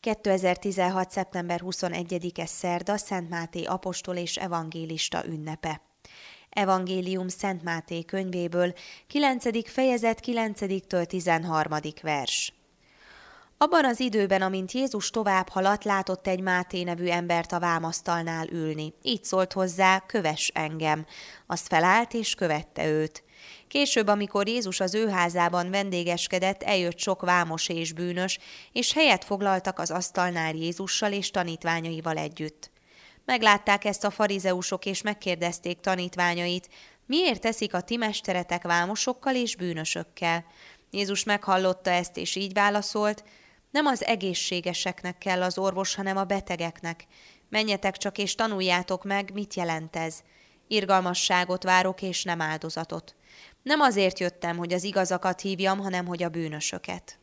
2016. szeptember 21-e szerda Szent Máté apostol és evangélista ünnepe. Evangélium Szent Máté könyvéből, 9. fejezet 9-től 13. vers. Abban az időben, amint Jézus tovább haladt, látott egy Máté nevű embert a vámasztalnál ülni. Így szólt hozzá: kövess engem. Az felállt és követte őt. Később, amikor Jézus az ő házában vendégeskedett, eljött sok vámos és bűnös, és helyet foglaltak az asztalnál Jézussal és tanítványaival együtt. Meglátták ezt a farizeusok, és megkérdezték tanítványait: miért teszik a ti mesteretek vámosokkal és bűnösökkel? Jézus meghallotta ezt, és így válaszolt: nem az egészségeseknek kell az orvos, hanem a betegeknek. Menjetek csak és tanuljátok meg, mit jelent ez. Irgalmasságot várok, és nem áldozatot. Nem azért jöttem, hogy az igazakat hívjam, hanem hogy a bűnösöket.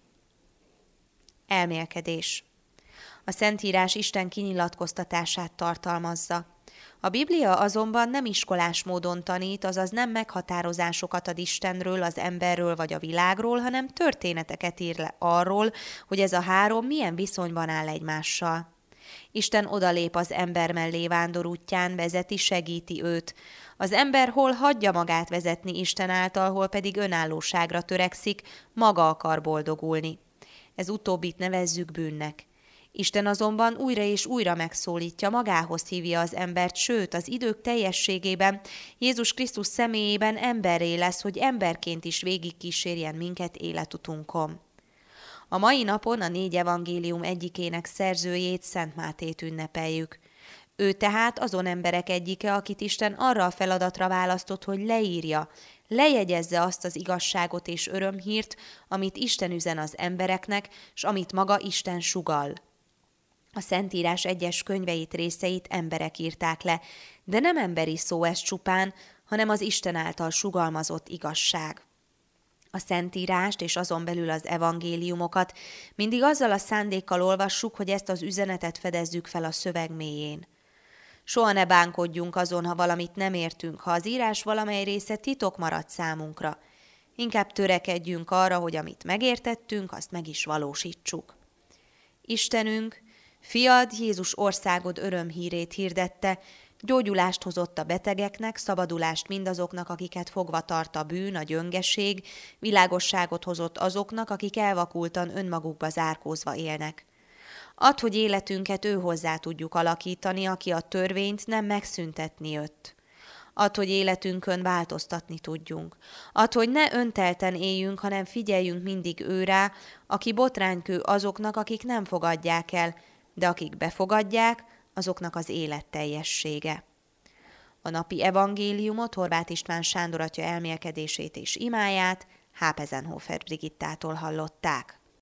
Elmélkedés. A Szentírás Isten kinyilatkoztatását tartalmazza. A Biblia azonban nem iskolás módon tanít, azaz nem meghatározásokat ad Istenről, az emberről vagy a világról, hanem történeteket ír le arról, hogy ez a három milyen viszonyban áll egymással. Isten odalép az ember mellé vándor útján, vezeti, segíti őt. Az ember hol hagyja magát vezetni Isten által, hol pedig önállóságra törekszik, maga akar boldogulni. Ez utóbbit nevezzük bűnnek. Isten azonban újra és újra megszólítja, magához hívja az embert, sőt, az idők teljességében, Jézus Krisztus személyében emberré lesz, hogy emberként is végigkísérjen minket életutunkon. A mai napon a 4 evangélium egyikének szerzőjét, Szent Mátét ünnepeljük. Ő tehát azon emberek egyike, akit Isten arra a feladatra választott, hogy leírja, lejegyezze azt az igazságot és örömhírt, amit Isten üzen az embereknek, s amit maga Isten sugall. A Szentírás egyes könyveit, részeit emberek írták le, de nem emberi szó ez csupán, hanem az Isten által sugalmazott igazság. A Szentírást és azon belül az evangéliumokat mindig azzal a szándékkal olvassuk, hogy ezt az üzenetet fedezzük fel a szöveg mélyén. Soha ne bánkodjunk azon, ha valamit nem értünk, ha az írás valamely része titok marad számunkra. Inkább törekedjünk arra, hogy amit megértettünk, azt meg is valósítsuk. Istenünk, Fiad Jézus országod örömhírét hirdette, gyógyulást hozott a betegeknek, szabadulást mindazoknak, akiket fogva tart a bűn, a gyöngeség, világosságot hozott azoknak, akik elvakultan önmagukba zárkózva élnek. Add, hogy életünket ő hozzá tudjuk alakítani, aki a törvényt nem megszüntetni jött. Add, hogy életünkön változtatni tudjunk. Add, hogy ne öntelten éljünk, hanem figyeljünk mindig őrá, aki botránykő azoknak, akik nem fogadják el, de akik befogadják, azoknak az élet teljessége. A napi evangéliumot Horváth István Sándor atya elmélkedését és imáját Hápezenhofer Brigittától hallották.